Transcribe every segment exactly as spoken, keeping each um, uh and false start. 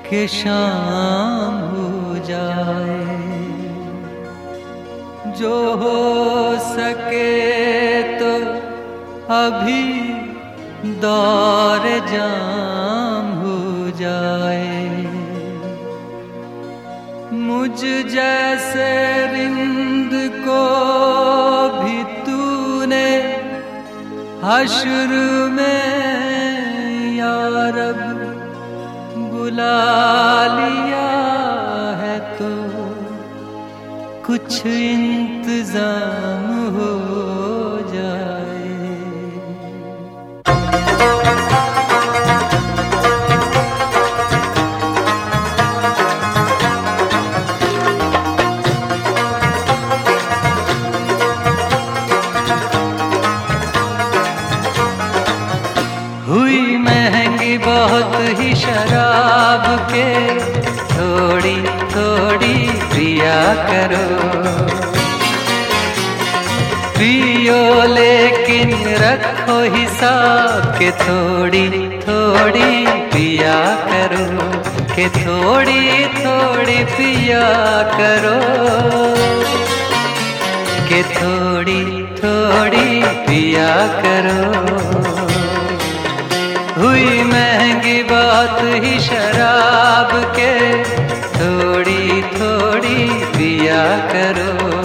कि शाम हो जाए। जो हो सके तो अभी दौर जाम हो जाए। मुझ जैसे रिंद को भी तूने हश्र में या रब बुला लिया है तो कुछ इंतजाम हो जाए। हुई महंगी बहुत ही शराब के थोड़ी थोड़ी पिया करो। पियो लेकिन रखो हिसाब के थोड़ी थोड़ी पिया करो, के थोड़ी थोड़ी पिया करो, के थोड़ी थोड़ी पिया करो। हुई महंगी बात ही शराब के थोड़ी थोड़ी पिया करो।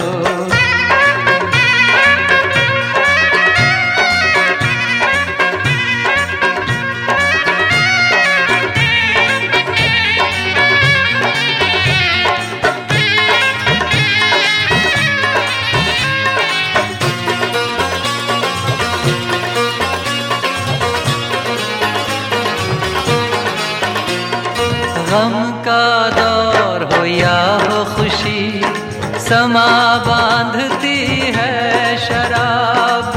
गम का दौर हो या हो खुशी, समा बांधती है शराब।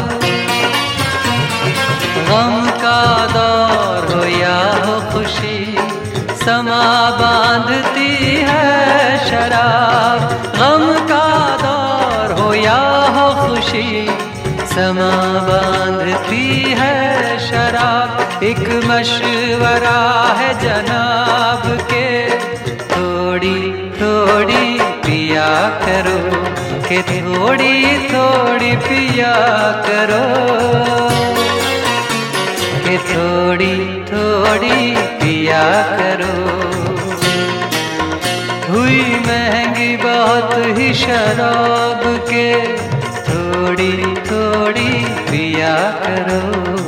गम का दौर हो या हो खुशी, समा बांधती है शराब। गम का दौर हो या हो खुशी, समा बांधती है शराब। एक मशवरा है जनाब के थोड़ी थोड़ी पिया करो, के थोड़ी थोड़ी पिया करो, के थोड़ी थोड़ी पिया करो। हुई महंगी बहुत ही शराब के थोड़ी थोड़ी पिया करो।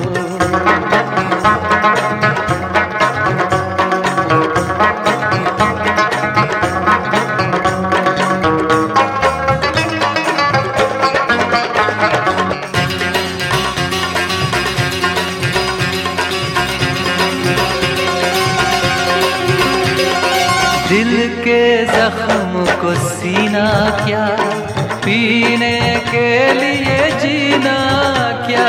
दिल के जख्म को सीना क्या, पीने के लिए जीना क्या।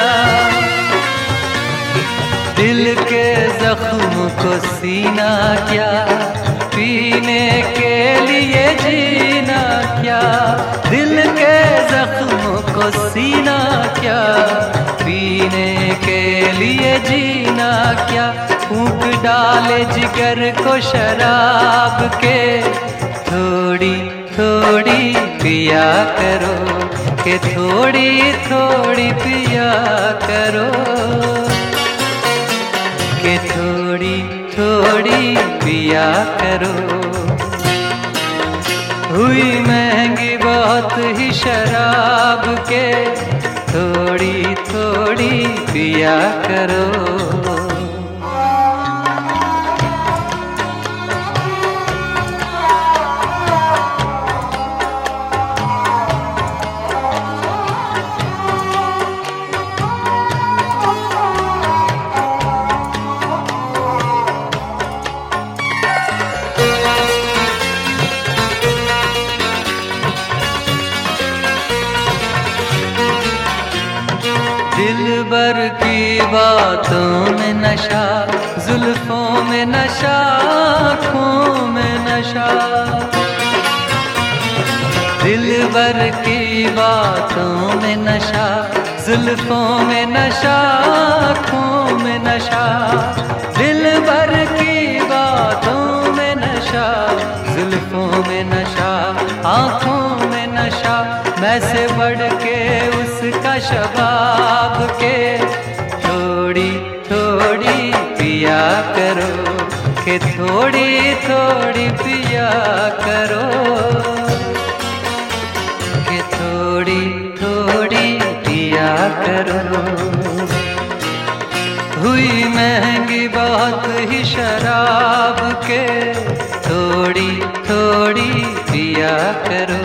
दिल के जख्म को सीना क्या, पीने के लिए जीना क्या। दिल के जख्म को सीना क्या, पीने के लिए जीना क्या। फूंक डाले जिगर को शराब के थोड़ी थोड़ी पिया करो, के थोड़ी थोड़ी पिया करो, के थोड़ी थोड़ी पिया करो। हुई महंगी बहुत ही शराब के थोड़ी थोड़ी पिया करो। दिलबर की बातों में नशा, जुल्फों में नशा, आँखों में नशा। दिलबर की बातों में नशा, जुल्फों में नशा, आँखों में नशा। दिलबर की बातों में नशा, वैसे बढ़ के उसका शबाब के थोड़ी थोड़ी पिया करो, कि थोड़ी थोड़ी पिया करो, कि थोड़ी थोड़ी पिया करो। हुई महंगी बहुत ही शराब के थोड़ी थोड़ी पिया करो।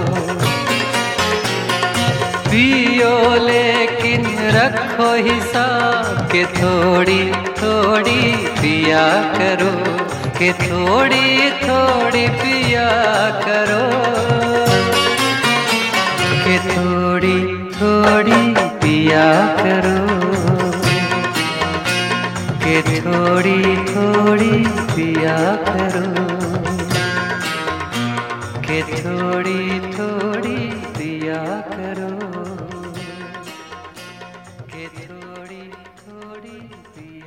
पियो लेकिन रखो हिसाब, के थोड़ी थोड़ी पिया करो, कि थोड़ी थोड़ी पिया करो, कि थोड़ी थोड़ी पिया करो, कि थोड़ी थोड़ी पिया करो, कि थोड़ी थोड़ी पिया करो, कि थोड़ी थोड़ी पिया